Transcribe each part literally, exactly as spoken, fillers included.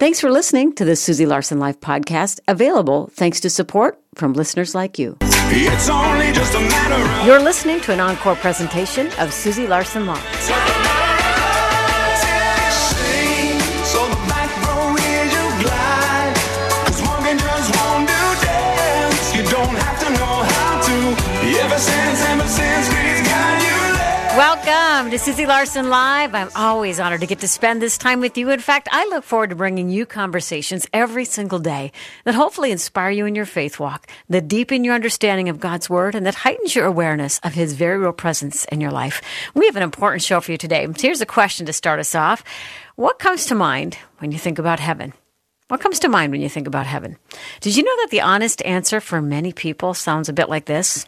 Thanks for listening to the Susie Larson Life podcast, available thanks to support from listeners like you. It's only just a matter of... You're listening to an encore presentation of Susie Larson Live. So the back row is your glide. 'Cause walking just won't do dance. You don't have to know how to. Ever since, ever since we've got you there. Welcome to Susie Larson Live. I'm always honored to get to spend this time with you. In fact, I look forward to bringing you conversations every single day that hopefully inspire you in your faith walk, that deepen your understanding of God's Word, and that heightens your awareness of His very real presence in your life. We have an important show for you today. Here's a question to start us off. What comes to mind when you think about heaven? What comes to mind when you think about heaven? Did you know that the honest answer for many people sounds a bit like this?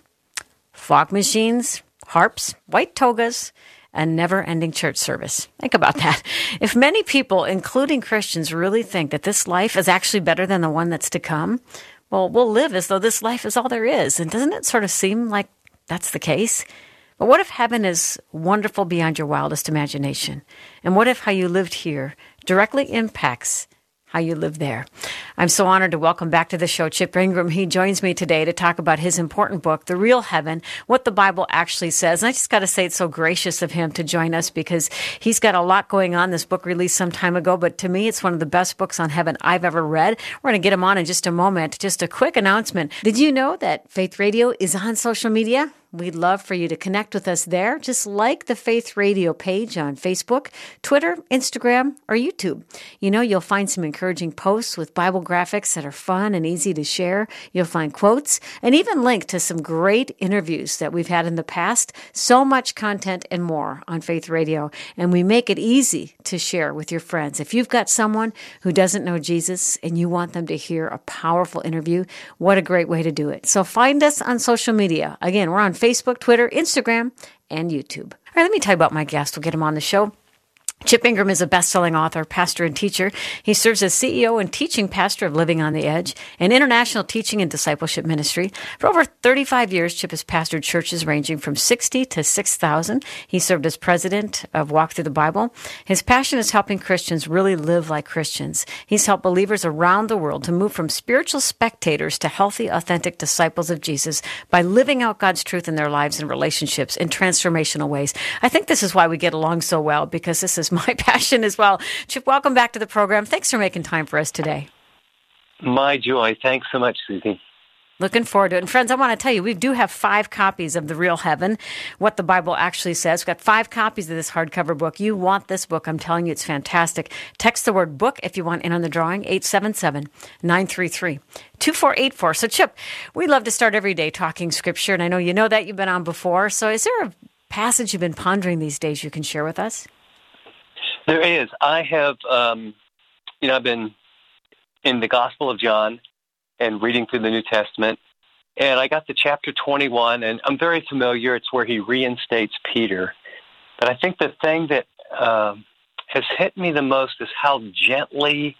Fog machines, harps, white togas, and never-ending church service. Think about that. If many people, including Christians, really think that this life is actually better than the one that's to come, well, we'll live as though this life is all there is. And doesn't it sort of seem like that's the case? But what if heaven is wonderful beyond your wildest imagination? And what if how you lived here directly impacts how you live there? I'm so honored to welcome back to the show Chip Ingram. He joins me today to talk about his important book, The Real Heaven, what the Bible actually says. And I just got to say it's so gracious of him to join us because he's got a lot going on. This book released some time ago, but to me, it's one of the best books on heaven I've ever read. We're going to get him on in just a moment. Just a quick announcement. Did you know that Faith Radio is on social media? We'd love for you to connect with us there. Just like the Faith Radio page on Facebook, Twitter, Instagram, or YouTube. You know, you'll find some encouraging posts with Bible graphics that are fun and easy to share. You'll find quotes and even links to some great interviews that we've had in the past. So much content and more on Faith Radio. And we make it easy to share with your friends. If you've got someone who doesn't know Jesus and you want them to hear a powerful interview, what a great way to do it. So find us on social media. Again, we're on Facebook, Twitter, Instagram, and YouTube. All right, let me tell you about my guest. We'll get him on the show. Chip Ingram is a best-selling author, pastor, and teacher. He serves as C E O and teaching pastor of Living on the Edge, an international teaching and discipleship ministry. For over thirty-five years, Chip has pastored churches ranging from sixty to six thousand. He served as president of Walk Through the Bible. His passion is helping Christians really live like Christians. He's helped believers around the world to move from spiritual spectators to healthy, authentic disciples of Jesus by living out God's truth in their lives and relationships in transformational ways. I think this is why we get along so well, because this is my passion as well. Chip, welcome back to the program. Thanks for making time for us today. My joy. Thanks so much, Susie. Looking forward to it. And friends, I want to tell you, we do have five copies of The Real Heaven, what the Bible actually says. We've got five copies of this hardcover book. You want this book. I'm telling you, it's fantastic. Text the word book if you want in on the drawing, eight seven seven, nine three three, two four eight four. So Chip, we love to start every day talking scripture, and I know you know that. You've been on before. So is there a passage you've been pondering these days you can share with us? There is. I have, um, you know, I've been in the Gospel of John and reading through the New Testament, and I got to chapter twenty-one, and I'm very familiar. It's where he reinstates Peter. But I think the thing that um, has hit me the most is how gently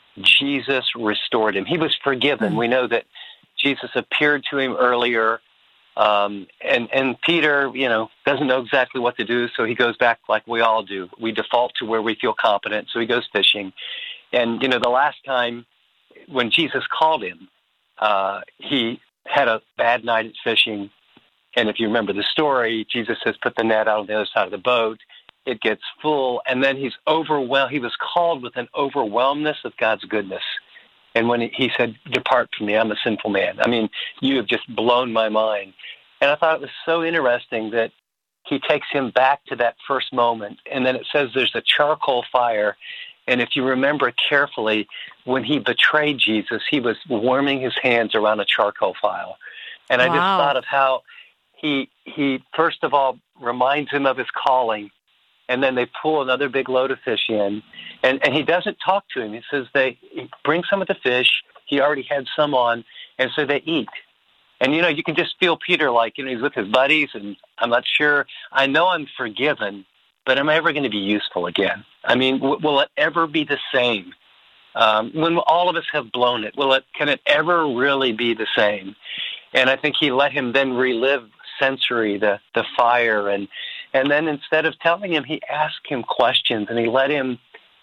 Jesus restored him. He was forgiven. Mm-hmm. We know that Jesus appeared to him earlier, Um, and, and Peter, you know, doesn't know exactly what to do, so he goes back like we all do. We default to where we feel competent, so he goes fishing. And, you know, the last time when Jesus called him, uh, he had a bad night at fishing. And if you remember the story, Jesus says, put the net out on the other side of the boat. It gets full, and then he's overwhelmed. He was called with an overwhelmness of God's goodness. And when he said, depart from me, I'm a sinful man. I mean, you have just blown my mind. And I thought it was so interesting that he takes him back to that first moment. And then it says there's a charcoal fire. And if you remember carefully, when he betrayed Jesus, he was warming his hands around a charcoal fire. And I Wow. just thought of how he, he, first of all, reminds him of his calling. And then they pull another big load of fish in. And, and he doesn't talk to him. He says they he bring some of the fish. He already had some on. And so they eat. And, you know, you can just feel Peter like, you know, he's with his buddies. And I'm not sure. I know I'm forgiven, but am I ever going to be useful again? I mean, w- will it ever be the same? Um, when all of us have blown it, will it? Can it ever really be the same? And I think he let him then relive sensory, the, the fire. And, and then instead of telling him, he asked him questions, and he let him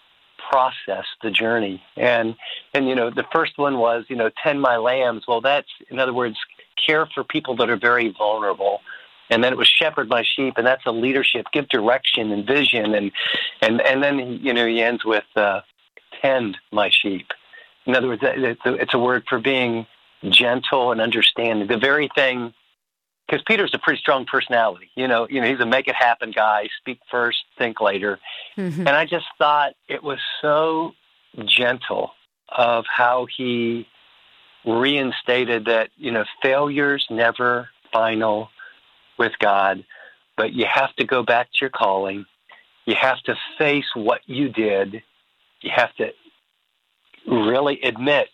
process, the journey. And, and, you know, the first one was, you know, tend my lambs. Well, that's, in other words, care for people that are very vulnerable. And then it was shepherd my sheep, and that's a leadership, give direction and vision. And, and, and then, you know, he ends with uh, tend my sheep. In other words, it's a, it's a word for being gentle and understanding. The very thing, because Peter's a pretty strong personality. You know, you know, he's a make it happen guy, speak first, think later. Mm-hmm. And I just thought it was so gentle of how he reinstated that, you know, failure's never final with God, but you have to go back to your calling. You have to face what you did. You have to really admit,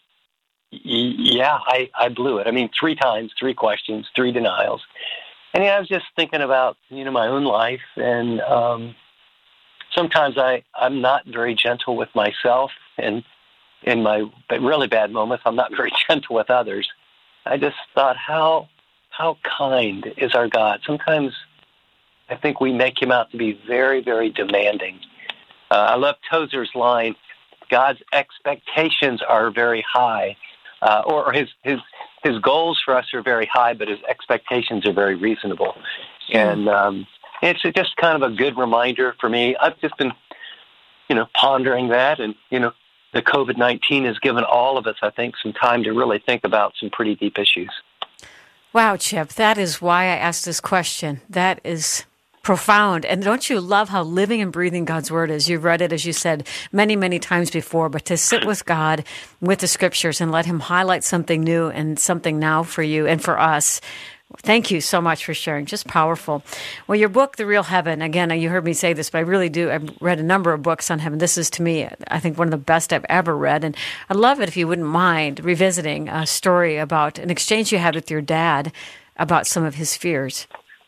yeah, I, I blew it. I mean, three times, three questions, three denials. And yeah, I was just thinking about, you know, my own life. And um, sometimes I, I'm not very gentle with myself. And in my really bad moments, I'm not very gentle with others. I just thought, how how kind is our God? Sometimes I think we make him out to be very, very demanding. Uh, I love Tozer's line, God's expectations are very high. Uh, or, or his, his his goals for us are very high, but his expectations are very reasonable. And um, it's just kind of a good reminder for me. I've just been, you know, pondering that. And, you know, the COVID nineteen has given all of us, I think, some time to really think about some pretty deep issues. Wow, Chip, that is why I asked this question. That is profound. And don't you love how living and breathing God's word is? You've read it, as you said, many, many times before, but to sit with God, with the scriptures, and let him highlight something new and something now for you and for us. Thank you so much for sharing. Just powerful. Well, your book, The Real Heaven, again, you heard me say this, but I really do. I've read a number of books on heaven. This is, to me, I think one of the best I've ever read. And I'd love it if you wouldn't mind revisiting a story about an exchange you had with your dad about some of his fears.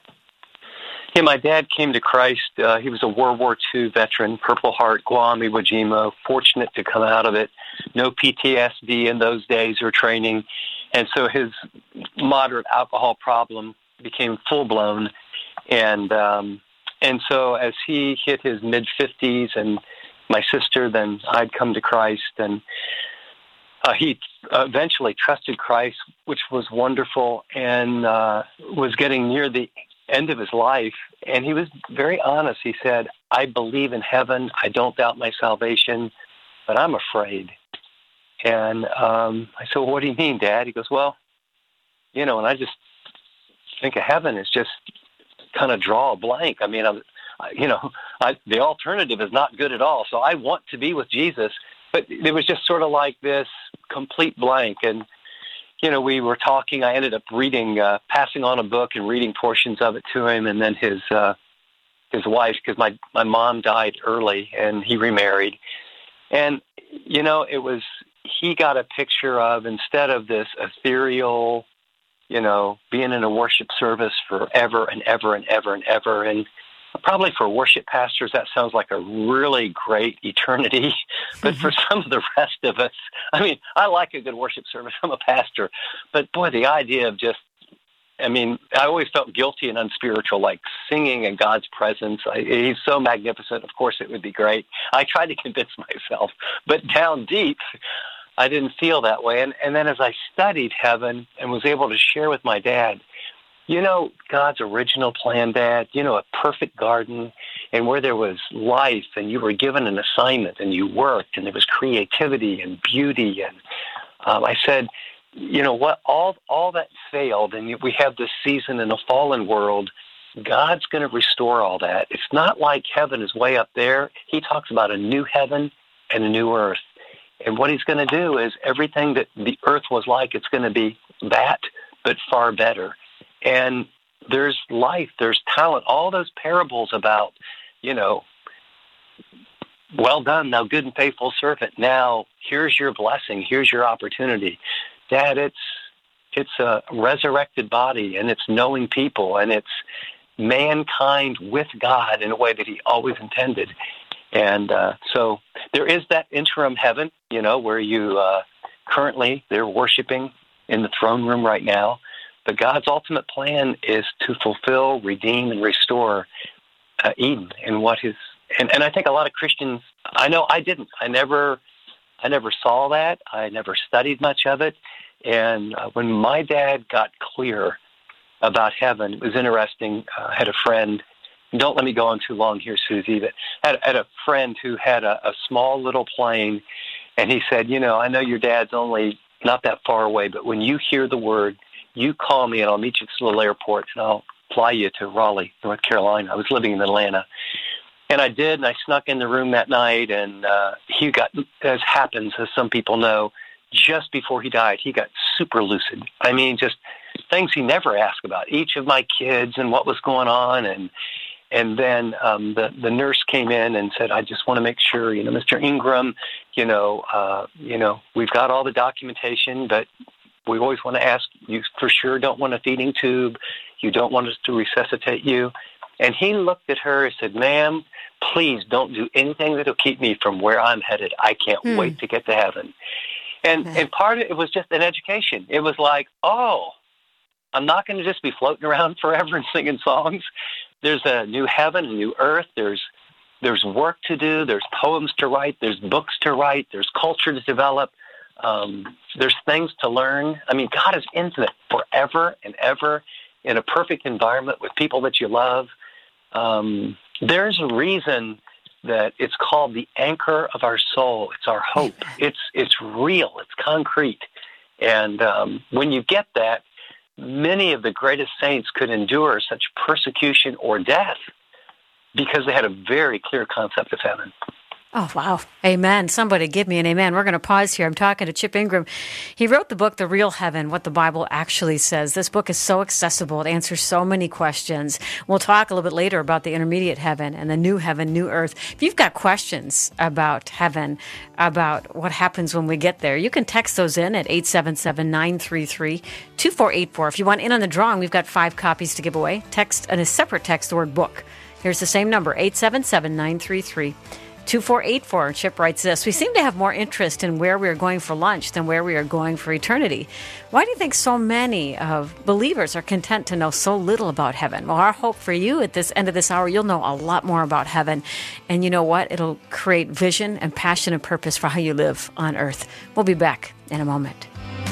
Yeah, my dad came to Christ. Uh, he was a World War Two veteran, Purple Heart, Guam, Iwo Jima, fortunate to come out of it. No P T S D in those days or training. And so his moderate alcohol problem became full-blown. And um, and so as he hit his mid-fifties and my sister, then I'd come to Christ. And uh, he eventually trusted Christ, which was wonderful, and uh, was getting near the end of his life, and he was very honest. He said, I believe in heaven. I don't doubt my salvation, but I'm afraid. And um, I said, well, what do you mean, Dad? He goes, well, you know, and I just think of heaven as just kind of draw a blank. I mean, I'm, I, you know, I, the alternative is not good at all. So I want to be with Jesus, but it was just sort of like this complete blank. And you know, we were talking, I ended up reading, uh, passing on a book and reading portions of it to him, and then his uh, his wife, because my, my mom died early, and he remarried. And, you know, it was, he got a picture of, instead of this ethereal, you know, being in a worship service forever and ever and ever and ever, and probably for worship pastors, that sounds like a really great eternity. But for some of the rest of us, I mean, I like a good worship service. I'm a pastor. But boy, the idea of just, I mean, I always felt guilty and unspiritual, like singing in God's presence. I, he's so magnificent. Of course, it would be great. I tried to convince myself. But down deep, I didn't feel that way. And, and then as I studied heaven and was able to share with my dad, you know, God's original plan, Dad, you know, a perfect garden, and where there was life and you were given an assignment and you worked and there was creativity and beauty. And um, I said, you know what, all all that failed, and we have this season in a fallen world. God's going to restore all that. It's not like heaven is way up there. He talks about a new heaven and a new earth. And what he's going to do is everything that the earth was like, it's going to be that, but far better. And there's life, there's talent, all those parables about, you know, well done, thou good and faithful servant. Now, here's your blessing, here's your opportunity. Dad, it's it's a resurrected body, and it's knowing people, and it's mankind with God in a way that he always intended. And uh, so there is that interim heaven, you know, where you uh, currently, they're worshiping in the throne room right now. But God's ultimate plan is to fulfill, redeem, and restore uh, Eden and what his, and, and I think a lot of Christians I know I didn't. I never, I never saw that. I never studied much of it. And uh, when my dad got clear about heaven, it was interesting. Uh, I had a friend. Don't let me go on too long here, Susie. But had, had a friend who had a, a small little plane, and he said, "You know, I know your dad's only not that far away, but when you hear the word, you call me, and I'll meet you at this little airport, and I'll fly you to Raleigh, North Carolina." I was living in Atlanta. And I did, and I snuck in the room that night, and uh, he got, as happens, as some people know, just before he died, he got super lucid. I mean, just things he never asked about, each of my kids and what was going on. And and then um, the, the nurse came in and said, "I just want to make sure, you know, Mister Ingram, you know, uh, you know, we've got all the documentation, but we always want to ask, you for sure don't want a feeding tube. You don't want us to resuscitate you." And he looked at her and said, "Ma'am, please don't do anything that'll keep me from where I'm headed. I can't hmm. wait to get to heaven." And and part of it was just an education. It was like, oh, I'm not going to just be floating around forever and singing songs. There's a new heaven, a new earth. There's there's work to do. There's poems to write. There's books to write. There's culture to develop. Um, there's things to learn. I mean, God is infinite forever and ever in a perfect environment with people that you love. Um, there's a reason that it's called the anchor of our soul. It's our hope. It's it's real. It's concrete. And um, when you get that, many of the greatest saints could endure such persecution or death because they had a very clear concept of heaven. Oh, wow. Amen. Somebody give me an amen. We're going to pause here. I'm talking to Chip Ingram. He wrote the book, The Real Heaven, What the Bible Actually Says. This book is so accessible. It answers so many questions. We'll talk a little bit later about the intermediate heaven and the new heaven, new earth. If you've got questions about heaven, about what happens when we get there, you can text those in at eight seven seven, nine three three, two four eight four. If you want in on the drawing, we've got five copies to give away. Text, and a separate text, the word book. Here's the same number, eight seven seven, nine three three, two four eight four. Chip writes this: "We seem to have more interest in where we are going for lunch than where we are going for eternity. Why do you think so many of believers are content to know so little about heaven?" Well, our hope for you at this end of this hour, you'll know a lot more about heaven. And you know what? It'll create vision and passion and purpose for how you live on earth. We'll be back in a moment.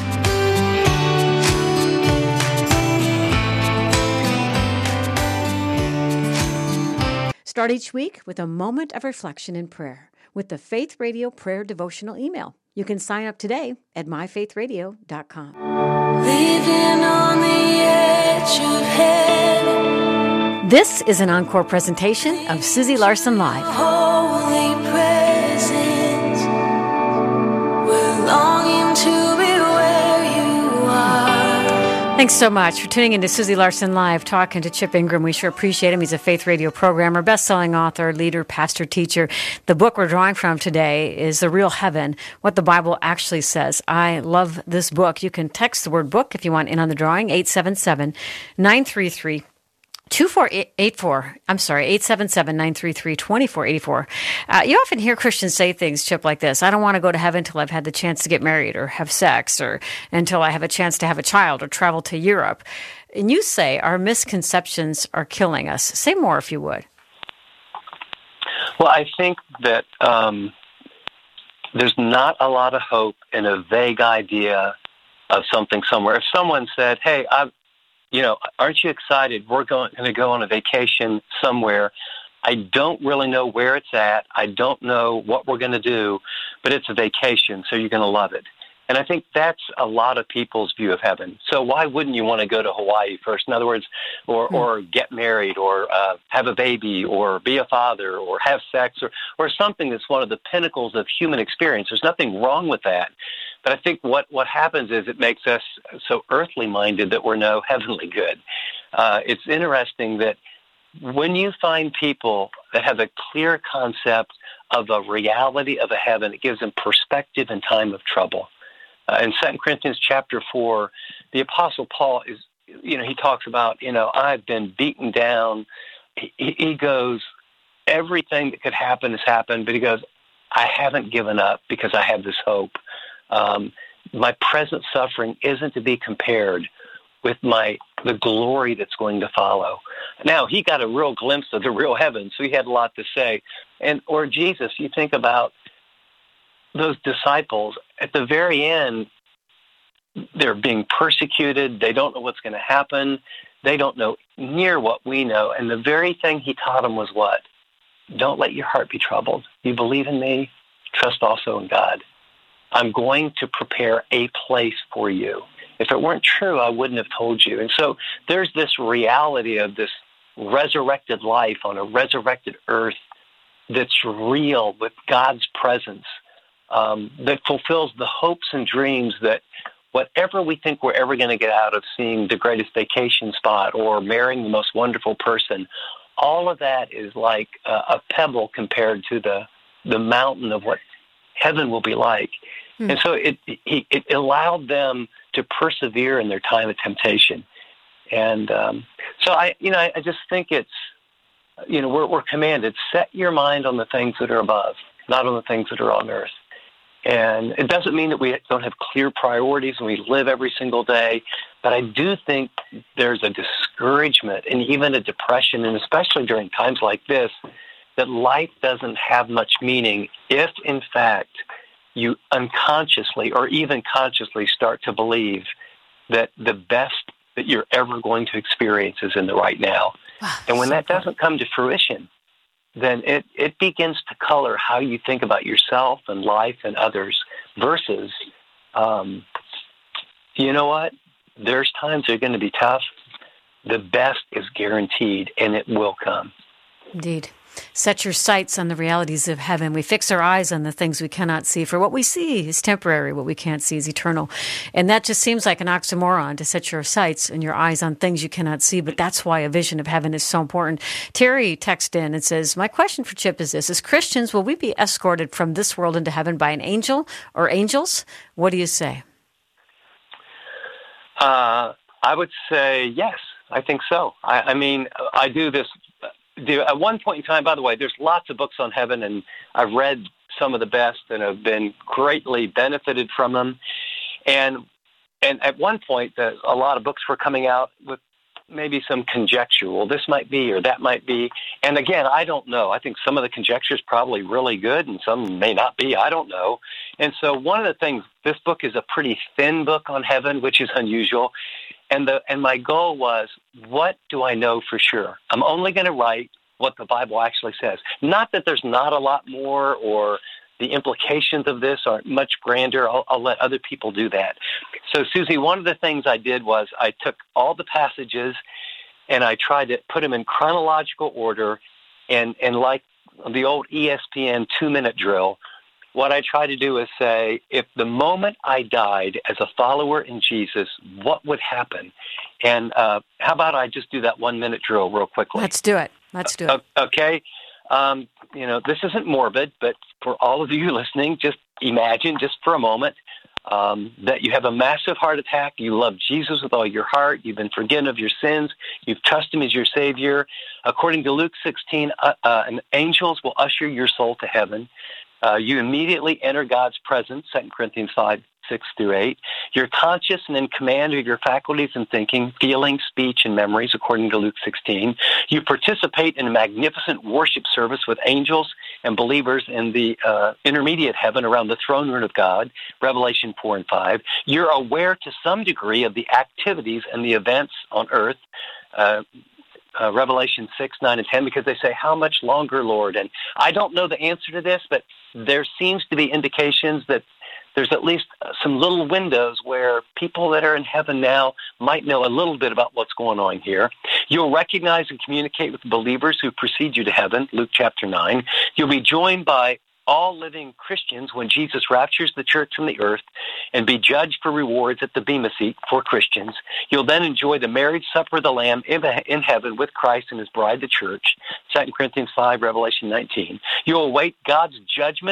Start each week with a moment of reflection and prayer with the Faith Radio Prayer Devotional email. You can sign up today at my faith radio dot com. Living on the edge of heaven. This is an encore presentation of Susie Larson Live. Holy presence, we're longing to be where you are. Thanks so much for tuning into Susie Larson Live, talking to Chip Ingram. We sure appreciate him. He's a faith radio programmer, best-selling author, leader, pastor, teacher. The book we're drawing from today is The Real Heaven, What the Bible Actually Says. I love this book. You can text the word book if you want in on the drawing, eight seven seven, nine three three, two four eight four. I'm sorry, eight seven seven, nine three three, two four eight four. Uh, you often hear Christians say things, Chip, like this: "I don't want to go to heaven until I've had the chance to get married or have sex, or until I have a chance to have a child or travel to Europe." And you say our misconceptions are killing us. Say more, if you would. Well, I think that um, there's not a lot of hope in a vague idea of something somewhere. If someone said, "Hey, I've You know, aren't you excited? We're going to go on a vacation somewhere. I don't really know where it's at. I don't know what we're going to do, but it's a vacation, so you're going to love it." And I think that's a lot of people's view of heaven. So why wouldn't you want to go to Hawaii first? In other words, or, mm. or get married, or uh, have a baby, or be a father, or have sex, or, or something that's one of the pinnacles of human experience. There's nothing wrong with that. But I think what, what happens is it makes us so earthly minded that we're no heavenly good. Uh, it's interesting that when you find people that have a clear concept of a reality of a heaven, it gives them perspective in time of trouble. Uh, in Second Corinthians chapter four, the Apostle Paul is, you know, he talks about, you know, I've been beaten down. He, he goes, everything that could happen has happened, but he goes, I haven't given up because I have this hope. Um, my present suffering isn't to be compared with my the glory that's going to follow. Now, he got a real glimpse of the real heaven, so he had a lot to say. And or Jesus, you think about those disciples, at the very end, they're being persecuted. They don't know what's going to happen. They don't know near what we know. And the very thing he taught them was what? Don't let your heart be troubled. You believe in me, trust also in God. I'm going to prepare a place for you. If it weren't true, I wouldn't have told you. And so there's this reality of this resurrected life on a resurrected earth that's real with God's presence, um, that fulfills the hopes and dreams that whatever we think we're ever going to get out of seeing the greatest vacation spot or marrying the most wonderful person, all of that is like a, a pebble compared to the, the mountain of what heaven will be like. Hmm. And so it, it it allowed them to persevere in their time of temptation. And um, so I, you know, I, I just think it's, you know, we're, we're commanded, set your mind on the things that are above, not on the things that are on earth. And it doesn't mean that we don't have clear priorities and we live every single day, but I do think there's a discouragement and even a depression, and especially during times like this, that life doesn't have much meaning if, in fact, you unconsciously or even consciously start to believe that the best that you're ever going to experience is in the right now. Wow, and when so that doesn't come to fruition, then it, it begins to color how you think about yourself and life and others versus, um, you know what? There's times that are going to be tough. The best is guaranteed, and it will come. Indeed. Set your sights on the realities of heaven. We fix our eyes on the things we cannot see. For what we see is temporary. What we can't see is eternal. And that just seems like an oxymoron, to set your sights and your eyes on things you cannot see. But that's why a vision of heaven is so important. Terry texted in and says, my question for Chip is this. As Christians, will we be escorted from this world into heaven by an angel or angels? What do you say? Uh, I would say yes. I think so. I, I mean, I do this... At one point in time, by the way, there's lots of books on heaven, and I've read some of the best and have been greatly benefited from them. And and at one point, the, a lot of books were coming out with maybe some conjecture. Well, this might be or that might be. And again, I don't know. I think some of the conjecture is probably really good and some may not be. I don't know. And so one of the things, this book is a pretty thin book on heaven, which is unusual. And the and my goal was, what do I know for sure? I'm only going to write what the Bible actually says. Not that there's not a lot more or the implications of this aren't much grander. I'll, I'll let other people do that. So, Susie, one of the things I did was I took all the passages and I tried to put them in chronological order. And, and like the old E S P N two-minute drill, what I try to do is say, if the moment I died as a follower in Jesus, what would happen? And uh, how about I just do that one-minute drill real quickly? Let's do it. Let's do it. Uh, okay. Um, you know, this isn't morbid, but for all of you listening, just imagine just for a moment um, that you have a massive heart attack. You love Jesus with all your heart. You've been forgiven of your sins. You've trusted him as your Savior. According to Luke sixteen, uh, uh, and angels will usher your soul to heaven. Uh, you immediately enter God's presence, Second Corinthians five, six through eight. You're conscious and in command of your faculties and thinking, feeling, speech, and memories, according to Luke sixteen. You participate in a magnificent worship service with angels and believers in the uh, intermediate heaven around the throne room of God, Revelation four and five. You're aware to some degree of the activities and the events on earth, uh, Uh, Revelation six, nine, and ten, because they say, how much longer, Lord? And I don't know the answer to this, but there seems to be indications that there's at least some little windows where people that are in heaven now might know a little bit about what's going on here. You'll recognize and communicate with believers who precede you to heaven, Luke chapter nine. You'll be joined by all living Christians when Jesus raptures the church from the earth and be judged for rewards at the Bema seat for Christians. You'll then enjoy the marriage supper of the Lamb in heaven with Christ and his bride, the church, Second Corinthians five, Revelation nineteen. You'll await God's judgment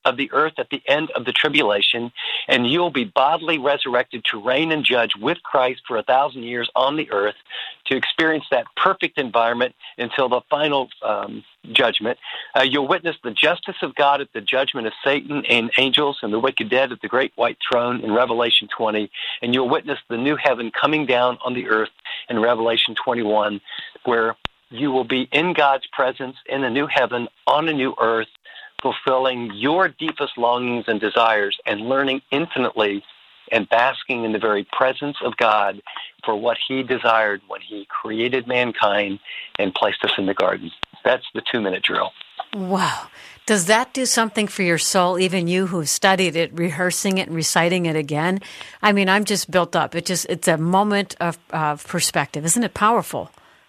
of the earth at the end of the tribulation, and you'll be bodily resurrected to reign and judge with Christ for a thousand years on the earth, to experience that perfect environment until the final um, judgment. Uh, you'll witness the justice of God at the judgment of Satan and angels and the wicked dead at the great white throne in Revelation twenty, and you'll witness the new heaven coming down on the earth in Revelation twenty-one, where you will be in God's presence in a new heaven on a new earth, fulfilling your deepest longings and desires and learning infinitely and basking in the very presence of God for what he desired when he created mankind and placed us in the garden. That's the two-minute drill. Wow. Does that do something for your soul, even you who've studied it, rehearsing it and reciting it again? I mean, I'm just built up. It just it's a moment of uh, perspective. Isn't it powerful?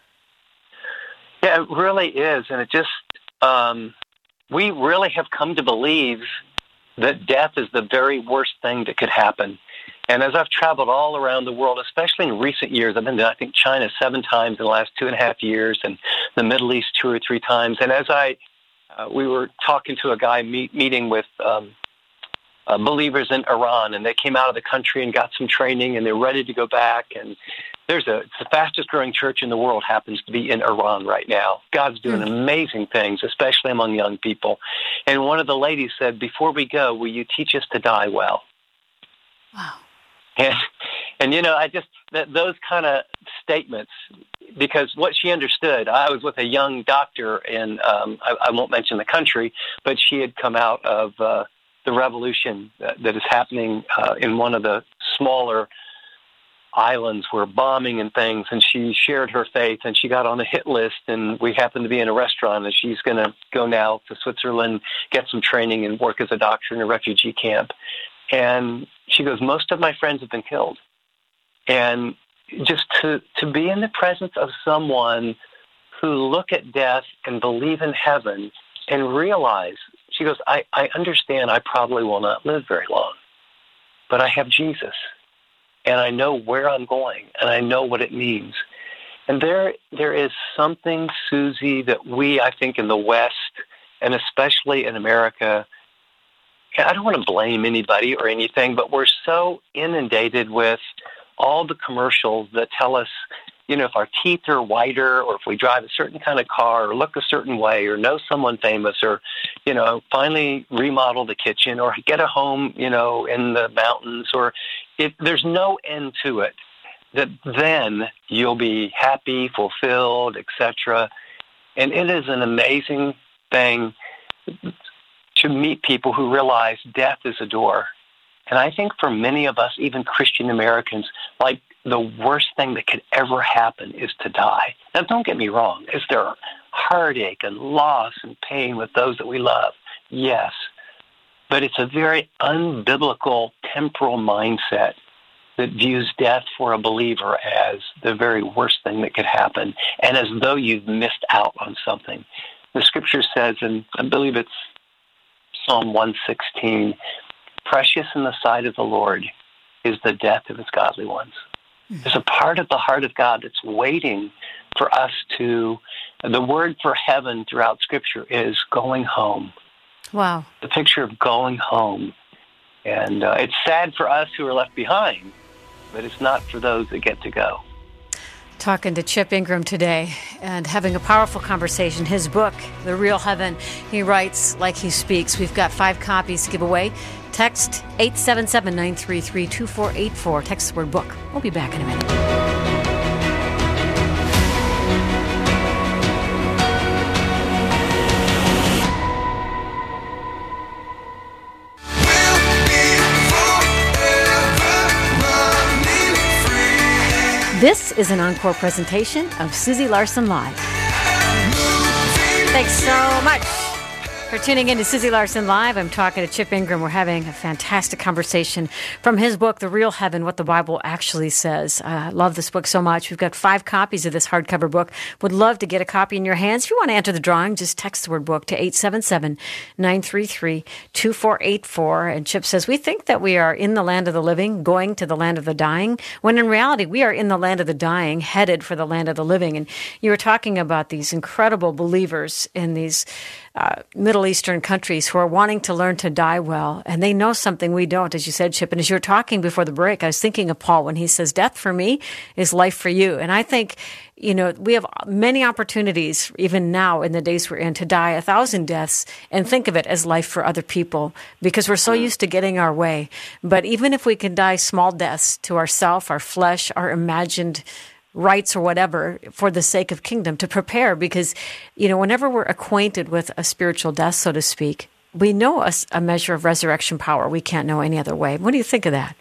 Yeah, it really is. And it just, um, we really have come to believe that death is the very worst thing that could happen. And as I've traveled all around the world, especially in recent years, I've been to, I think, China seven times in the last two and a half years, and the Middle East two or three times. And as I, uh, we were talking to a guy meet, meeting with um, uh, believers in Iran, and they came out of the country and got some training, and they're ready to go back. And there's a, it's the fastest growing church in the world happens to be in Iran right now. God's doing mm. amazing things, especially among young people. And one of the ladies said, "Before we go, will you teach us to die well?" Wow. And, and you know, I just, th- those kind of statements, because what she understood, I was with a young doctor in, um, I, I won't mention the country, but she had come out of uh, the revolution that, that is happening uh, in one of the smaller islands where bombing and things, and she shared her faith, and she got on a hit list, and we happened to be in a restaurant, and she's going to go now to Switzerland, get some training, and work as a doctor in a refugee camp. And she goes, "Most of my friends have been killed." And just to, to be in the presence of someone who look at death and believe in heaven and realize, she goes, I, I understand I probably will not live very long, but I have Jesus, and I know where I'm going, and I know what it means. And there, there is something, Susie, that we, I think, in the West, and especially in America, I don't want to blame anybody or anything, but we're so inundated with all the commercials that tell us, you know, if our teeth are whiter, or if we drive a certain kind of car, or look a certain way, or know someone famous, or, you know, finally remodel the kitchen, or get a home, you know, in the mountains, or if there's no end to it, that then you'll be happy, fulfilled, et cetera. And it is an amazing thing to meet people who realize death is a door. And I think for many of us, even Christian Americans, like the worst thing that could ever happen is to die. Now, don't get me wrong. Is there heartache and loss and pain with those that we love? Yes. But it's a very unbiblical temporal mindset that views death for a believer as the very worst thing that could happen, and as though you've missed out on something. The scripture says, and I believe it's Psalm one sixteen, "Precious in the sight of the Lord is the death of his godly ones." Mm-hmm. There's a part of the heart of God that's waiting for us to, the word for heaven throughout Scripture is going home. Wow. The picture of going home. And uh, it's sad for us who are left behind, but it's not for those that get to go. Talking to Chip Ingram today and having a powerful conversation. His book, The Real Heaven, he writes like he speaks. We've got five copies to give away. Text eight seven seven, nine three three, two four eight four. Text the word book. We'll be back in a minute. This is an encore presentation of Susie Larson Live. Thanks so much for tuning in to Susie Larson Live. I'm talking to Chip Ingram. We're having a fantastic conversation from his book, The Real Heaven, What the Bible Actually Says. I uh, love this book so much. We've got five copies of this hardcover book. Would love to get a copy in your hands. If you want to enter the drawing, just text the word book to eight seven seven, nine three three, two four eight four. And Chip says, we think that we are in the land of the living, going to the land of the dying, when in reality we are in the land of the dying, headed for the land of the living. And you were talking about these incredible believers in these uh, Middle Eastern countries who are wanting to learn to die well, and they know something we don't, as you said, Chip. And as you were talking before the break, I was thinking of Paul when he says, death for me is life for you. And I think, you know, we have many opportunities, even now in the days we're in, to die a thousand deaths and think of it as life for other people, because we're so used to getting our way. But even if we can die small deaths to ourself, our flesh, our imagined rights or whatever, for the sake of kingdom, to prepare, because, you know, whenever we're acquainted with a spiritual death, so to speak, we know a, a measure of resurrection power we can't know any other way. What do you think of that?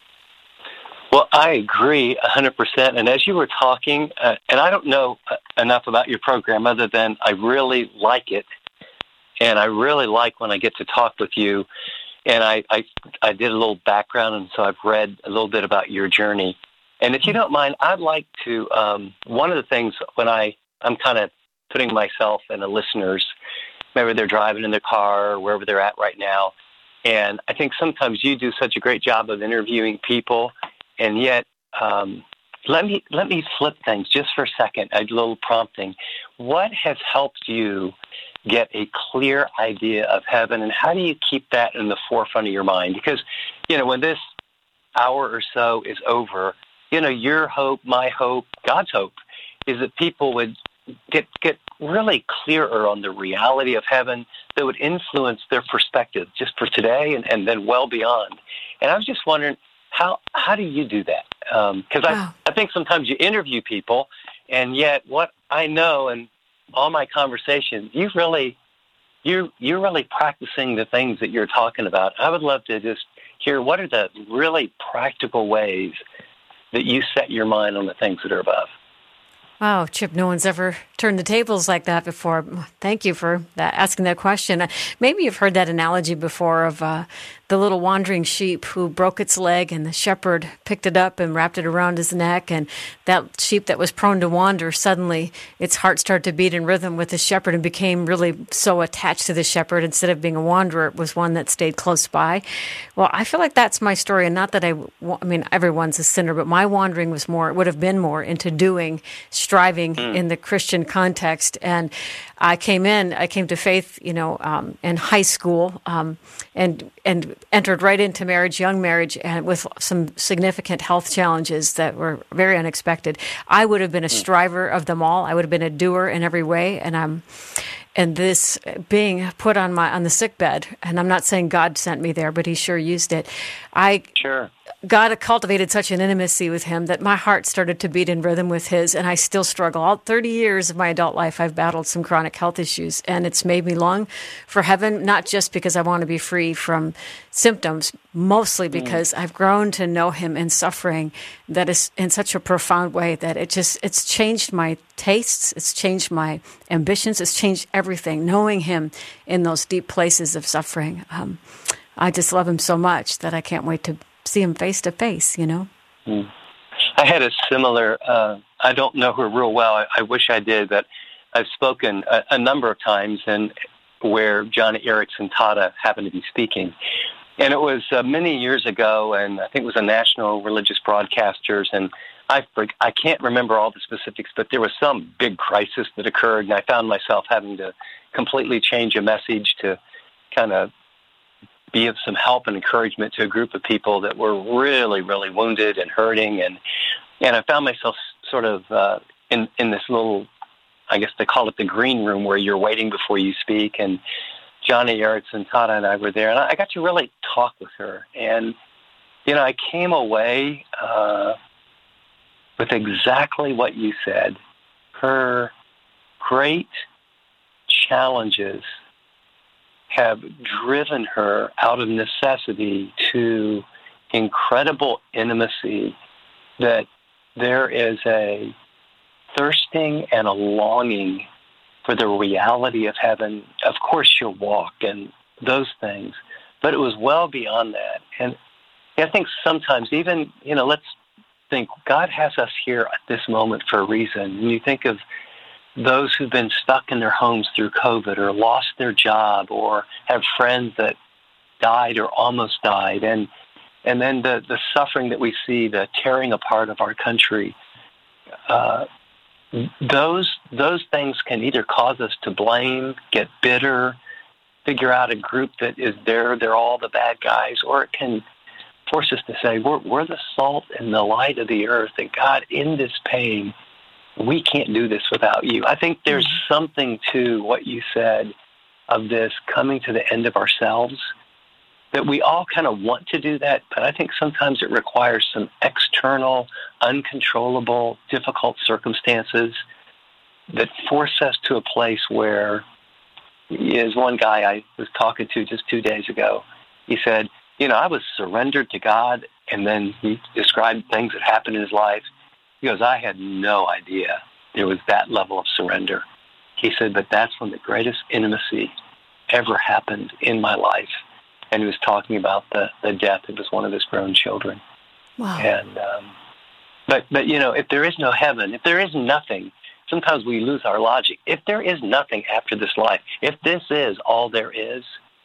Well, I agree one hundred percent. And as you were talking, uh, and I don't know enough about your program other than I really like it, and I really like when I get to talk with you. And I, I, I did a little background, and so I've read a little bit about your journey. And if you don't mind, I'd like to, um, one of the things when I, I'm kind of putting myself in the listeners, maybe they're driving in their car or wherever they're at right now. And I think sometimes you do such a great job of interviewing people. And yet, um, let me, let me flip things just for a second, a little prompting. What has helped you get a clear idea of heaven, and how do you keep that in the forefront of your mind? Because, you know, when this hour or so is over, you know, your hope, my hope, God's hope is that people would get get really clearer on the reality of heaven that would influence their perspective just for today and, and then well beyond. And I was just wondering, how how do you do that? Because um, wow. I, I think sometimes you interview people, and yet what I know and all my conversations, you really, you, you're really practicing the things that you're talking about. I would love to just hear, what are the really practical ways that you set your mind on the things that are above? Wow, Chip, no one's ever turned the tables like that before. Thank you for that, asking that question. Maybe you've heard that analogy before of uh, the little wandering sheep who broke its leg, and the shepherd picked it up and wrapped it around his neck. And that sheep that was prone to wander, suddenly its heart started to beat in rhythm with the shepherd and became really so attached to the shepherd. Instead of being a wanderer, it was one that stayed close by. Well, I feel like that's my story. And not that I, I mean, everyone's a sinner, but my wandering was more, it would have been more into doing, striving mm. in the Christian context. And I came in, I came to faith, you know, um, in high school, um, and and entered right into marriage, young marriage, and with some significant health challenges that were very unexpected. I would have been a striver of them all. I would have been a doer in every way, and I'm. And this being put on my on the sick bed, and I'm not saying God sent me there, but He sure used it. I sure. God cultivated such an intimacy with Him that my heart started to beat in rhythm with His, and I still struggle. All thirty years of my adult life, I've battled some chronic health issues, and it's made me long for heaven, not just because I want to be free from symptoms, mostly because mm. I've grown to know Him in suffering that is in such a profound way that it just, it's changed my tastes, it's changed my ambitions, it's changed everything, knowing Him in those deep places of suffering. Um, I just love Him so much that I can't wait to see Him face to face, you know? Mm. I had a similar, uh, I don't know her real well. I, I wish I did, but I've spoken a, a number of times and where Johnny Erickson Tata happened to be speaking. And it was uh, many years ago, and I think it was a national religious broadcasters, and I, I can't remember all the specifics, but there was some big crisis that occurred, and I found myself having to completely change a message to kind of be of some help and encouragement to a group of people that were really, really wounded and hurting. And, and I found myself sort of uh, in, in this little, I guess they call it the green room, where you're waiting before you speak. And Johnny Erickson Tata and I were there, and I got to really talk with her. And, you know, I came away uh, with exactly what you said. Her great challenges have driven her out of necessity to incredible intimacy, that there is a thirsting and a longing for the reality of heaven. Of course, she'll walk and those things, but it was well beyond that. And I think sometimes even, you know, let's think God has us here at this moment for a reason. And you think of those who've been stuck in their homes through COVID or lost their job or have friends that died or almost died. And and then the, the suffering that we see, the tearing apart of our country. Uh, those those things can either cause us to blame, get bitter, figure out a group that is there, they're all the bad guys, or it can force us to say, we're, we're the salt and the light of the earth, and God, in this pain, we can't do this without you. I think there's mm-hmm. something to what you said of this coming to the end of ourselves, that we all kind of want to do that, but I think sometimes it requires some external, uncontrollable, difficult circumstances that force us to a place where, as one guy I was talking to just two days ago, he said, you know, I was surrendered to God, and then he described things that happened in his life. He goes, I had no idea there was that level of surrender. He said, but that's when the greatest intimacy ever happened in my life. And he was talking about the, the death of his, one of his grown children. Wow. And, um, but, but, you know, if there is no heaven, if there is nothing, sometimes we lose our logic. If there is nothing after this life, if this is all there is,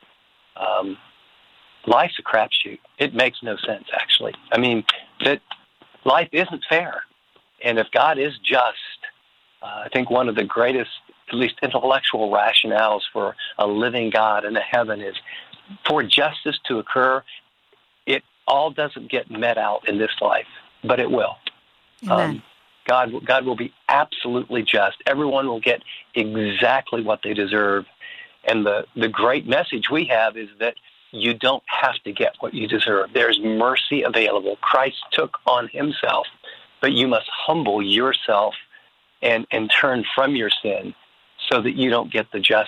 um, life's a crapshoot. It makes no sense, actually. I mean, that life isn't fair. And if God is just, uh, I think one of the greatest, at least intellectual rationales for a living God and a heaven is for justice to occur, it all doesn't get met out in this life, but it will. Um, God, God will be absolutely just. Everyone will get exactly what they deserve. And the, the great message we have is that you don't have to get what you deserve. There's mercy available. Christ took on himself, but you must humble yourself and, and turn from your sin so that you don't get the just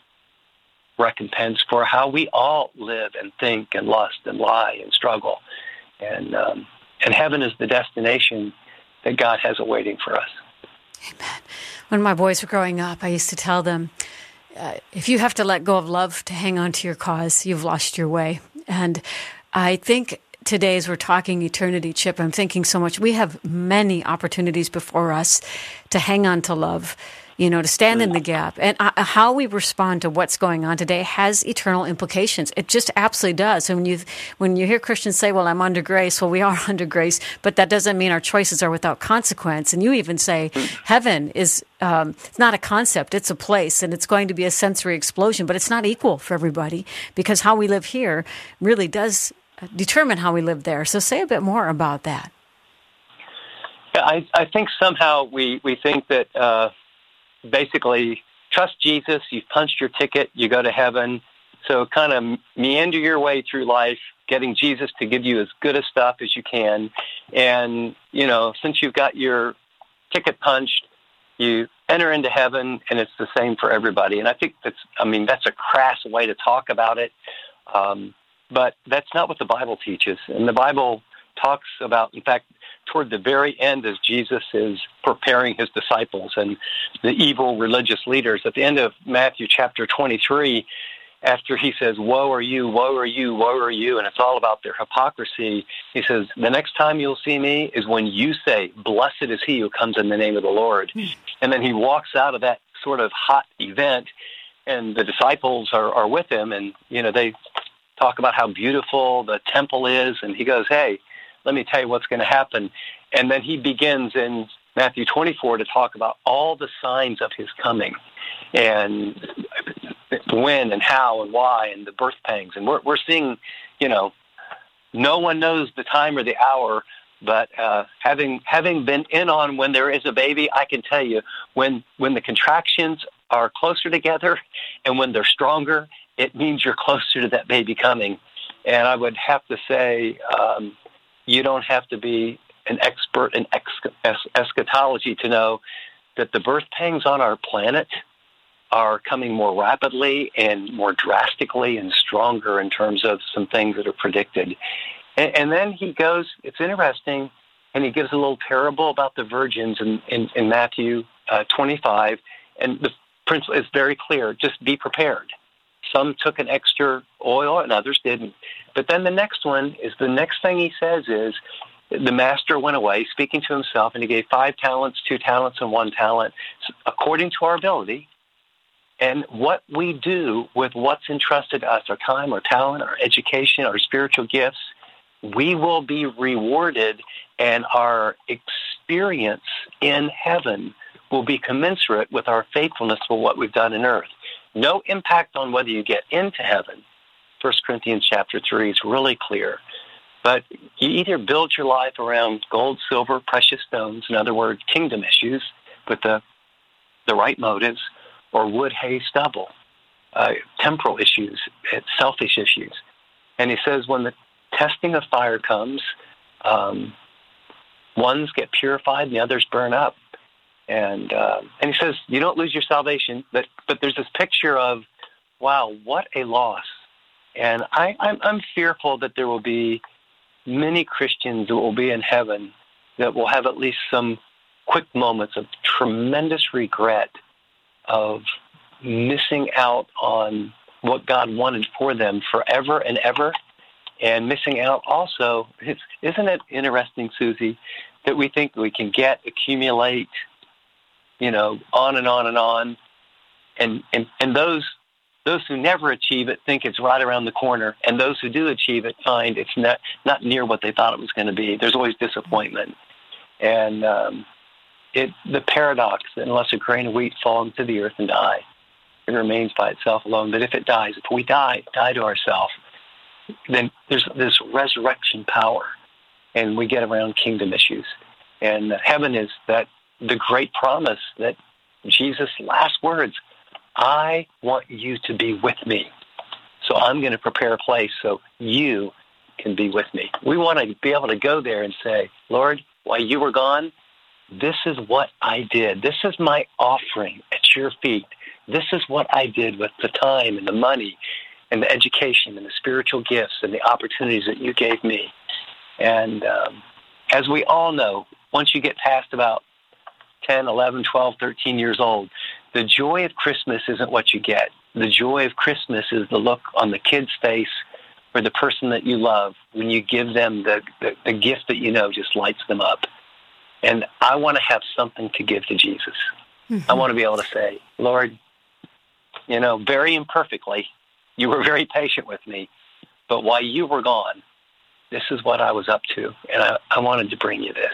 recompense for how we all live and think and lust and lie and struggle. And, um, and heaven is the destination that God has awaiting for us. Amen. When my boys were growing up, I used to tell them, Uh, if you have to let go of love to hang on to your cause, you've lost your way. And I think today, as we're talking eternity, Chip, I'm thinking so much. We have many opportunities before us to hang on to love, you know, to stand in the gap. And uh, how we respond to what's going on today has eternal implications. It just absolutely does. And when you when you hear Christians say, well, I'm under grace, well, we are under grace, but that doesn't mean our choices are without consequence. And you even say heaven is um, it's not a concept, it's a place, and it's going to be a sensory explosion, but it's not equal for everybody because how we live here really does determine how we live there. So say a bit more about that. Yeah, I, I think somehow we, we think that uh, basically, trust Jesus, you've punched your ticket, you go to heaven. So kind of meander your way through life, getting Jesus to give you as good a stuff as you can. And, you know, since you've got your ticket punched, you enter into heaven, and it's the same for everybody. And I think that's, I mean, that's a crass way to talk about it. Um, but that's not what the Bible teaches. And the Bible talks about, in fact, toward the very end, as Jesus is preparing his disciples and the evil religious leaders, at the end of Matthew chapter twenty-three, after he says, woe are you, woe are you, woe are you, and it's all about their hypocrisy, he says, the next time you'll see me is when you say, blessed is he who comes in the name of the Lord. And then he walks out of that sort of hot event, and the disciples are, are with him, and, you know, they talk about how beautiful the temple is, and he goes, hey, let me tell you what's going to happen. And then he begins in Matthew twenty-four to talk about all the signs of his coming and when and how and why and the birth pangs. And we're, we're seeing, you know, no one knows the time or the hour, but uh, having having been in on when there is a baby, I can tell you when, when the contractions are closer together and when they're stronger, it means you're closer to that baby coming. And I would have to say, um, you don't have to be an expert in ex- eschatology to know that the birth pangs on our planet are coming more rapidly and more drastically and stronger in terms of some things that are predicted. And, and then he goes, it's interesting, and he gives a little parable about the virgins in, in, in Matthew uh, twenty-five, and the principle is very clear, just be prepared. Some took an extra oil and others didn't. But then the next one is the next thing he says is the master went away speaking to himself, and he gave five talents, two talents, and one talent according to our ability. And what we do with what's entrusted to us, our time, our talent, our education, our spiritual gifts, we will be rewarded, and our experience in heaven will be commensurate with our faithfulness for what we've done in earth. No impact on whether you get into heaven. First Corinthians chapter three is really clear. But you either build your life around gold, silver, precious stones, in other words, kingdom issues, with the, the right motives, or wood, hay, stubble, uh, temporal issues, selfish issues. And he says when the testing of fire comes, um, ones get purified and the others burn up. And uh, and he says you don't lose your salvation, but but there's this picture of, wow, what a loss. And I, I'm, I'm fearful that there will be many Christians that will be in heaven that will have at least some quick moments of tremendous regret of missing out on what God wanted for them forever and ever, and missing out also, it's, isn't it interesting, Susie, that we think we can get, accumulate, you know, on and on and on, and, and, and those those who never achieve it think it's right around the corner, and those who do achieve it find it's not, not near what they thought it was going to be. There's always disappointment. And um, it the paradox that unless a grain of wheat fall into the earth and die, it remains by itself alone. But if it dies, if we die, die to ourselves, then there's this resurrection power, and we get around kingdom issues. And heaven is that the great promise that Jesus' last words, I want you to be with me. So I'm going to prepare a place so you can be with me. We want to be able to go there and say, Lord, while you were gone, this is what I did. This is my offering at your feet. This is what I did with the time and the money and the education and the spiritual gifts and the opportunities that you gave me. And um, as we all know, once you get past about ten, eleven, twelve, thirteen years old, the joy of Christmas isn't what you get. The joy of Christmas is the look on the kid's face or the person that you love when you give them the, the, the gift that you know just lights them up. And I want to have something to give to Jesus. Mm-hmm. I want to be able to say, Lord, you know, very imperfectly, you were very patient with me, but while you were gone, this is what I was up to, and I, I wanted to bring you this.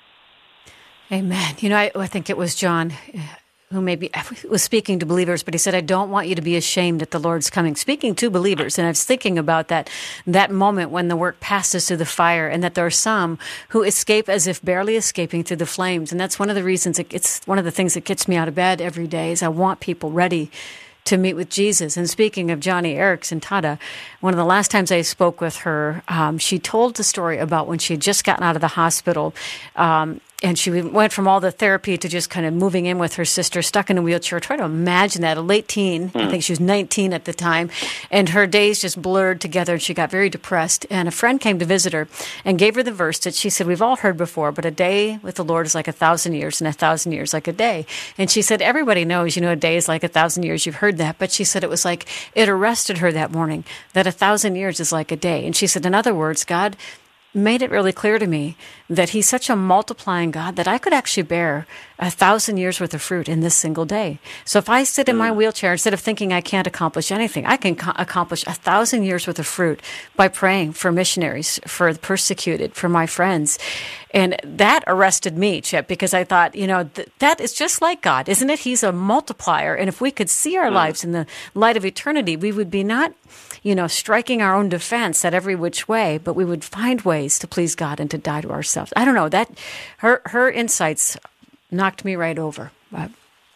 Amen. You know, I, I think it was John who maybe was speaking to believers, but he said, I don't want you to be ashamed that the Lord's coming, speaking to believers. And I was thinking about that, that moment when the work passes through the fire, and that there are some who escape as if barely escaping through the flames. And that's one of the reasons, it, it's one of the things that gets me out of bed every day is I want people ready to meet with Jesus. And speaking of Johnny Erickson Tada, one of the last times I spoke with her, um, she told the story about when she had just gotten out of the hospital, um, and she went from all the therapy to just kind of moving in with her sister, stuck in a wheelchair. Try to imagine that, a late teen. Mm. I think she was nineteen at the time. And her days just blurred together, and she got very depressed. And a friend came to visit her and gave her the verse that she said, we've all heard before, but a day with the Lord is like a thousand years, and a thousand years like a day. And she said, everybody knows, you know, a day is like a thousand years. You've heard that. But she said it was like, it arrested her that morning, that a thousand years is like a day. And she said, in other words, God made it really clear to me that he's such a multiplying God that I could actually bear a thousand years worth of fruit in this single day. So if I sit in my wheelchair, instead of thinking I can't accomplish anything, I can co- accomplish a thousand years worth of fruit by praying for missionaries, for the persecuted, for my friends. And that arrested me, Chip, because I thought, you know, th- that is just like God, isn't it? He's a multiplier. And if we could see our lives in the light of eternity, we would be not, you know, striking our own defense at every which way, but we would find ways to please God and to die to ourselves. I don't know, that her her insights knocked me right over. But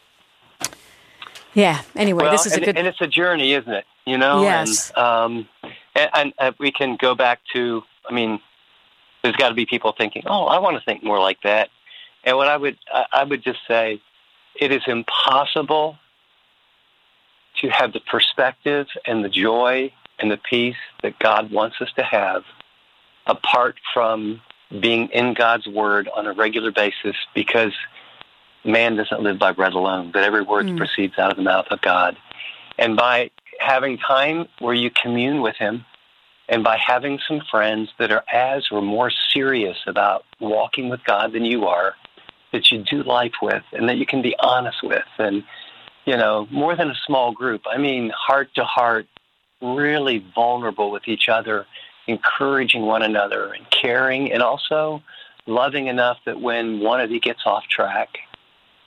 yeah, anyway, well, this is and, a good... and it's a journey, isn't it? You know? Yes. And, um, and, and uh, we can go back to, I mean, there's got to be people thinking, oh, I want to think more like that. And what I would, I, I would just say, it is impossible to have the perspective and the joy and the peace that God wants us to have apart from being in God's Word on a regular basis, because man doesn't live by bread alone, but every word mm. proceeds out of the mouth of God. And by having time where you commune with Him, and by having some friends that are as or more serious about walking with God than you are, that you do life with and that you can be honest with, and, you know, more than a small group, I mean heart to heart, really vulnerable with each other, encouraging one another and caring, and also loving enough that when one of you gets off track,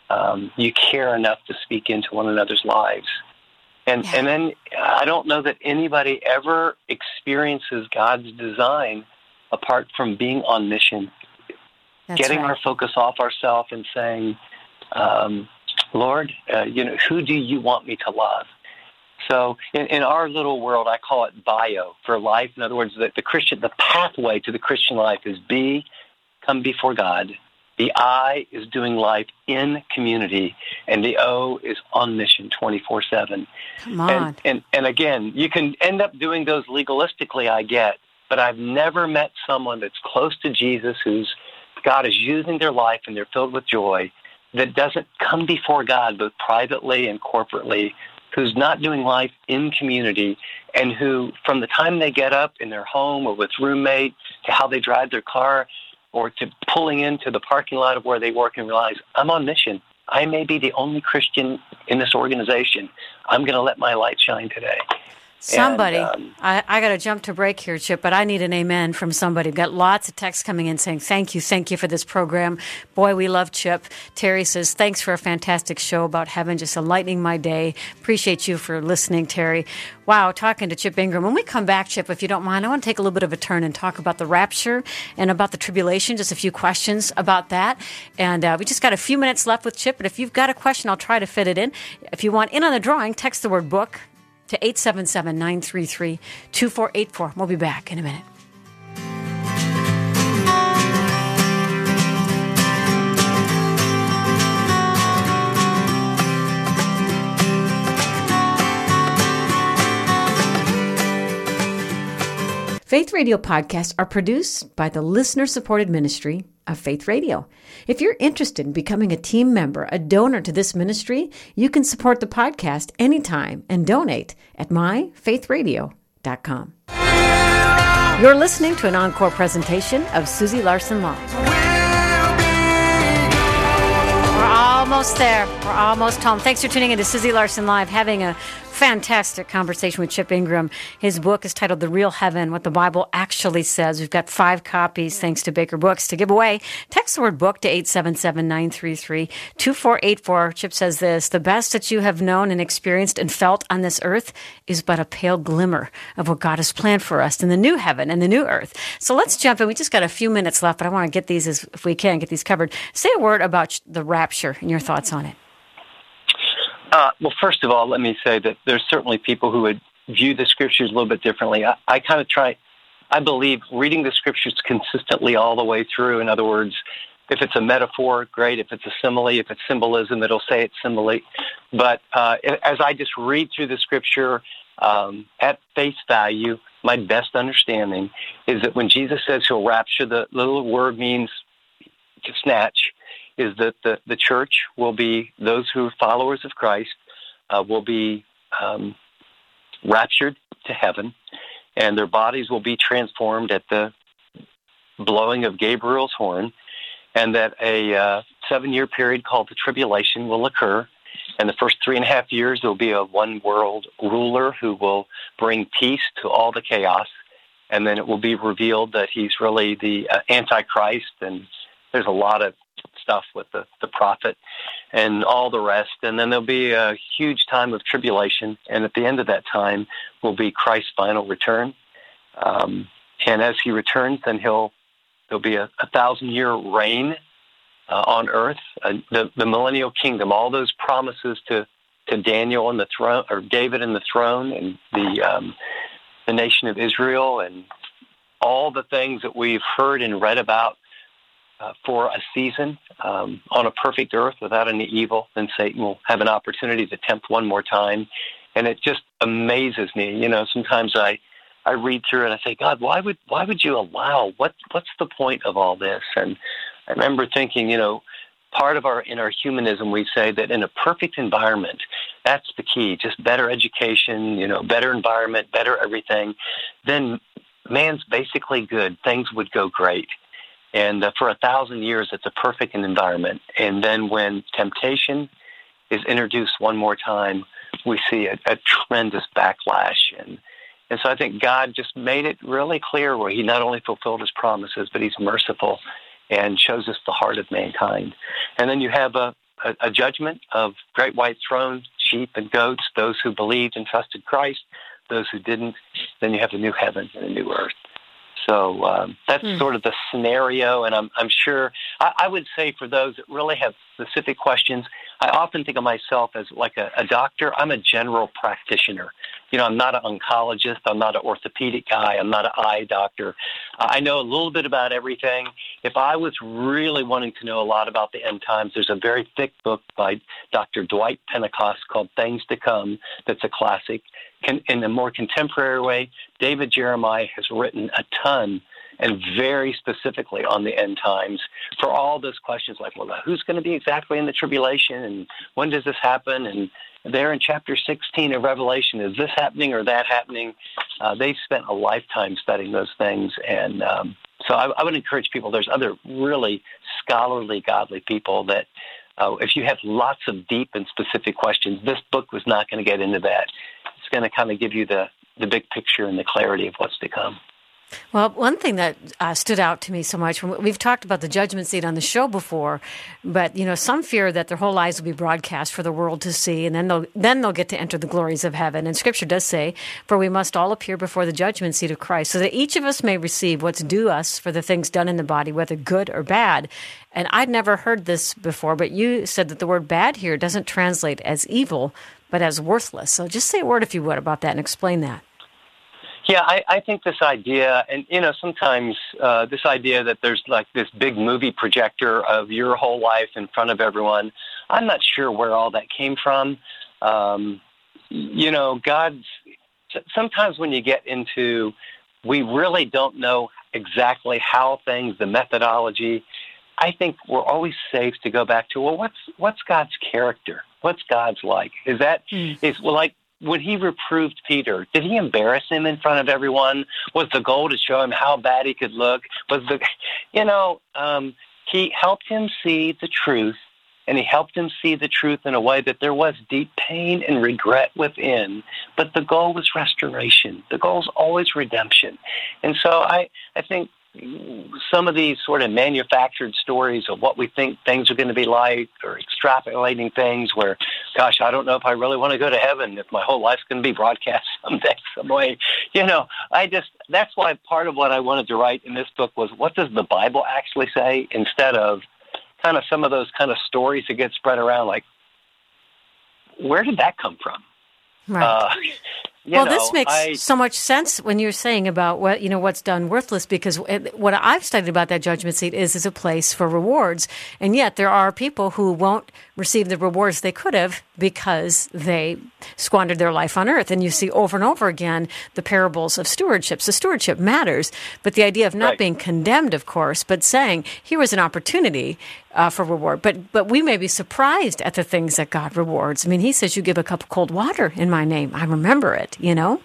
um, you care enough to speak into one another's lives. And Yeah. and then I don't know that anybody ever experiences God's design apart from being omniscient, That's getting right. our focus off ourselves and saying, um, Lord, uh, you know, who do you want me to love? So in, in our little world, I call it bio for life. In other words, the, the Christian, the pathway to the Christian life is B, come before God. The I is doing life in community, and the O is omniscient twenty-four seven. Come on. And, and and again, you can end up doing those legalistically, I get, but I've never met someone that's close to Jesus, who's God is using their life and they're filled with joy, that doesn't come before God both privately and corporately, who's not doing life in community, and who, from the time they get up in their home or with roommate to how they drive their car, or to pulling into the parking lot of where they work and realize, I'm on mission. I may be the only Christian in this organization. I'm going to let my light shine today. Somebody, And, um, I, I got to jump to break here, Chip, but I need an amen from somebody. We've got lots of texts coming in saying, thank you, thank you for this program. Boy, we love Chip. Terry says, thanks for a fantastic show about heaven, just enlightening my day. Appreciate you for listening, Terry. Wow, talking to Chip Ingram. When we come back, Chip, if you don't mind, I want to take a little bit of a turn and talk about the rapture and about the tribulation, just a few questions about that. And uh, we just got a few minutes left with Chip, but if you've got a question, I'll try to fit it in. If you want in on the drawing, text the word book to eight seven seven, nine three three, two four eight four. We'll be back in a minute. Faith Radio podcasts are produced by the listener-supported ministry of Faith Radio. If you're interested in becoming a team member, a donor to this ministry, you can support the podcast anytime and donate at my faith radio dot com. You're listening to an encore presentation of Susie Larson Live. We're almost there. We're almost home. Thanks for tuning in to Susie Larson Live, having a fantastic conversation with Chip Ingram. His book is titled The Real Heaven, What the Bible Actually Says. We've got five copies, thanks to Baker Books, to give away. Text the word book to eight seven seven, nine three three, two four eight four. Chip says this, the best that you have known and experienced and felt on this earth is but a pale glimmer of what God has planned for us in the new heaven and the new earth. So let's jump in. We just got a few minutes left, but I want to get these, as if we can, get these covered. Say a word about the rapture and your thoughts on it. Uh, well, first of all, let me say that there's certainly people who would view the Scriptures a little bit differently. I, I kind of try, I believe, reading the Scriptures consistently all the way through. In other words, if it's a metaphor, great. If it's a simile, if it's symbolism, it'll say it's simile. But uh, as I just read through the Scripture um, at face value, my best understanding is that when Jesus says he'll rapture, the little word means to snatch, is that the, the church will be, those who are followers of Christ, uh, will be um, raptured to heaven, and their bodies will be transformed at the blowing of Gabriel's horn, and that a uh, seven-year period called the tribulation will occur. And the first three and a half years, there will be a one-world ruler who will bring peace to all the chaos, and then it will be revealed that he's really the uh, Antichrist, and there's a lot of stuff with the, the prophet and all the rest. And then there'll be a huge time of tribulation. And at the end of that time will be Christ's final return. Um, and as he returns, then he'll, there'll be a, a thousand year reign uh, on earth, uh, the, the millennial kingdom, all those promises to, to Daniel and the throne, or David and the throne, and the, um, the nation of Israel, and all the things that we've heard and read about Uh, for a season um, on a perfect earth without any evil, then Satan will have an opportunity to tempt one more time. And it just amazes me. You know, sometimes I, I read through it and I say, God, why would why would you allow, what what's the point of all this? And I remember thinking, you know, part of our, in our humanism, we say that in a perfect environment, that's the key, just better education, you know, better environment, better everything, then man's basically good. Things would go great. And uh, for a thousand years, it's a perfect environment. And then when temptation is introduced one more time, we see a, a tremendous backlash. And and so I think God just made it really clear where he not only fulfilled his promises, but he's merciful and shows us the heart of mankind. And then you have a, a, a judgment of great white throne, sheep and goats, those who believed and trusted Christ, those who didn't. Then you have a new heaven and a new earth. So um, that's mm. sort of the scenario, and I'm, I'm sure, I, I would say for those that really have specific questions, I often think of myself as like a, a doctor. I'm a general practitioner. You know, I'm not an oncologist. I'm not an orthopedic guy. I'm not an eye doctor. Uh, I know a little bit about everything. If I was really wanting to know a lot about the end times, there's a very thick book by Doctor Dwight Pentecost called Things to Come that's a classic. Can, in a more contemporary way, David Jeremiah has written a ton and very specifically on the end times for all those questions like, well, who's going to be exactly in the tribulation and when does this happen? And there in chapter sixteen of Revelation, is this happening or that happening? Uh, they've spent a lifetime studying those things. And um, so I, I would encourage people, there's other really scholarly, godly people that uh, if you have lots of deep and specific questions, this book was not going to get into that. It's going to kind of give you the, the big picture and the clarity of what's to come. Well, one thing that uh, stood out to me so much, we've talked about the judgment seat on the show before, but, you know, some fear that their whole lives will be broadcast for the world to see, and then they'll then they'll get to enter the glories of heaven. And Scripture does say, for we must all appear before the judgment seat of Christ, so that each of us may receive what's due us for the things done in the body, whether good or bad. And I'd never heard this before, but you said that the word bad here doesn't translate as evil, but as worthless. So just say a word, if you would, about that and explain that. Yeah, I, I think this idea, and, you know, sometimes uh, this idea that there's like this big movie projector of your whole life in front of everyone, I'm not sure where all that came from. Um, you know, God's, sometimes when you get into, we really don't know exactly how things, the methodology, I think we're always safe to go back to, well, what's what's God's character? What's God's like? Is that, mm. is, well, like, when he reproved Peter, did he embarrass him in front of everyone? Was the goal to show him how bad he could look? Was the, you know, um, he helped him see the truth, and he helped him see the truth in a way that there was deep pain and regret within, but the goal was restoration. The goal is always redemption. And so I, I think some of these sort of manufactured stories of what we think things are going to be like, or extrapolating things where, gosh, I don't know if I really want to go to heaven if my whole life's going to be broadcast someday, some way. You know, I just, that's why part of what I wanted to write in this book was, what does the Bible actually say, instead of kind of some of those kind of stories that get spread around, like, where did that come from? Right. Uh, You well, know, this makes I, so much sense when you're saying about what, you know, what's done worthless, because what I've studied about that judgment seat is is a place for rewards. And yet there are people who won't receive the rewards they could have because they squandered their life on earth. And you see over and over again the parables of stewardship. So stewardship matters, but the idea of not right. being condemned, of course, but saying here was an opportunity uh, for reward. But but we may be surprised at the things that God rewards. I mean, he says, you give a cup of cold water in my name. I remember it. You know?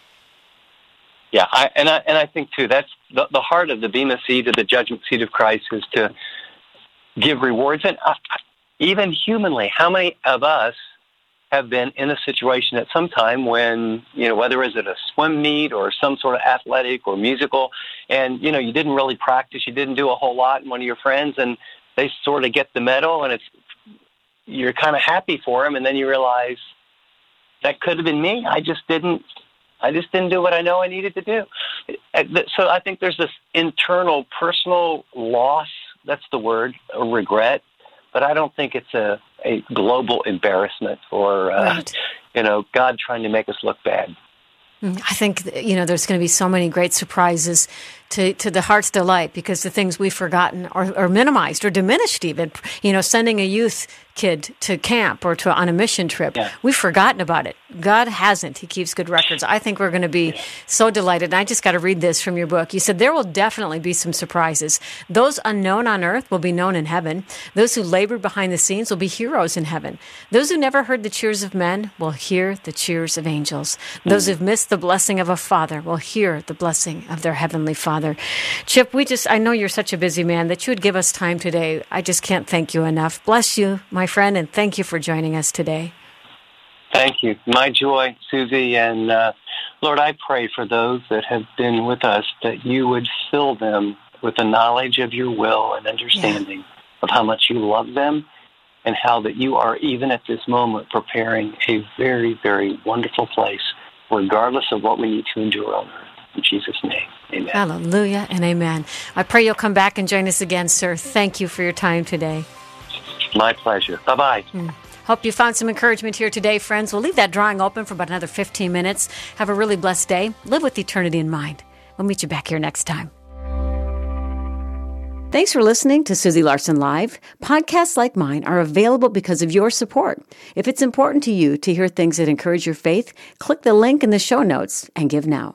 Yeah, I, and I and I think too that's the, the heart of the Bema seat of the judgment seat of Christ is to give rewards. And uh, even humanly, how many of us have been in a situation at some time when, you know, whether is it a swim meet or some sort of athletic or musical, and you know you didn't really practice, you didn't do a whole lot, and one of your friends, and they sort of get the medal, and it's you're kind of happy for them, and then you realize, that could have been me. I just didn't. I just didn't do what I know I needed to do. So I think there's this internal, personal loss. That's the word, a regret. But I don't think it's a, a global embarrassment or uh, right. you know, God trying to make us look bad. I think, you know, there's going to be so many great surprises to, to the heart's delight, because the things we've forgotten are, are minimized or diminished even. You know, sending a youth kid to camp or to on a mission trip, yeah. we've forgotten about it. God hasn't. He keeps good records. I think we're going to be so delighted. And I just got to read this from your book. You said there will definitely be some surprises. Those unknown on earth will be known in heaven. Those who labored behind the scenes will be heroes in heaven. Those who never heard the cheers of men will hear the cheers of angels. Those who've missed the blessing of a father will hear the blessing of their heavenly Father. Chip, we just, I know you're such a busy man that you would give us time today. I just can't thank you enough. Bless you, my friend, and thank you for joining us today. Thank you. My joy, Susie. And uh, Lord, I pray for those that have been with us, that you would fill them with the knowledge of your will and understanding yeah. of how much you love them and how that you are, even at this moment, preparing a very, very wonderful place, regardless of what we need to endure on earth. In Jesus' name, amen. Hallelujah and amen. I pray you'll come back and join us again, sir. Thank you for your time today. My pleasure. Bye-bye. Mm. Hope you found some encouragement here today, friends. We'll leave that drawing open for about another fifteen minutes. Have a really blessed day. Live with eternity in mind. We'll meet you back here next time. Thanks for listening to Susie Larson Live. Podcasts like mine are available because of your support. If it's important to you to hear things that encourage your faith, click the link in the show notes and give now.